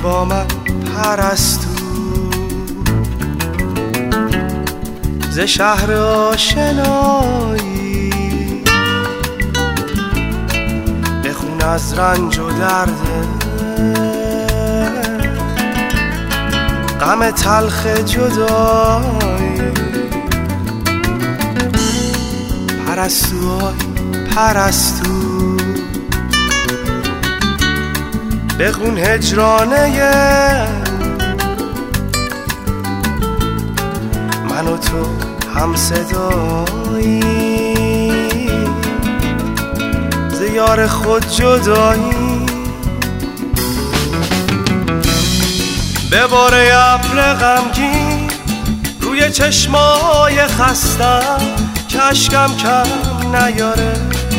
با من پرستو، ز شهر آشنایی بخون از رنج و درده، غم تلخ جدایی. پرستوهای پرستو بخون هجرانه من و تو هم صدایی، ز یار خود جدایی. به باره ابر غمگین روی چشمای خستم که اشکم کم نیاره،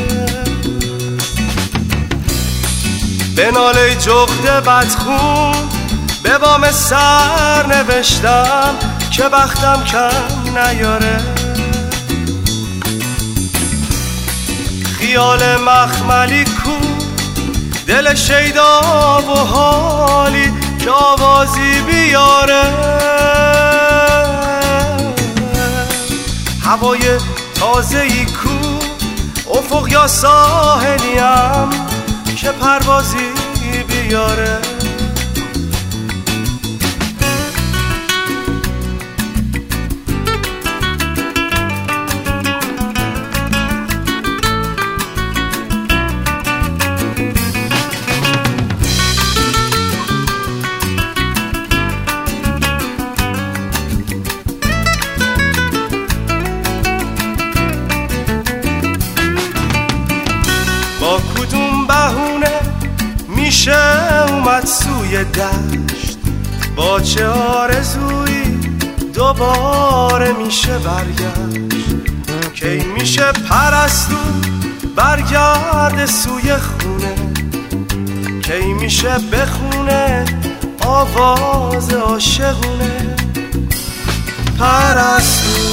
به ناله جغد بدخون به بام سر نوشتم که بختم کم نیاره. خیال مخملی کو دل شیدا و حالی که آوازی بیاره، هوای تازه‌ای کو افق یا ساحلیم که پروازی بیاره. با کدوم بهونه میشه اومد سوی دشت، با چه آرزویی دوباره میشه برگشت، کی میشه پرستو برگرد سوی خونه، کی میشه بخونه آواز عاشقونه. پرستو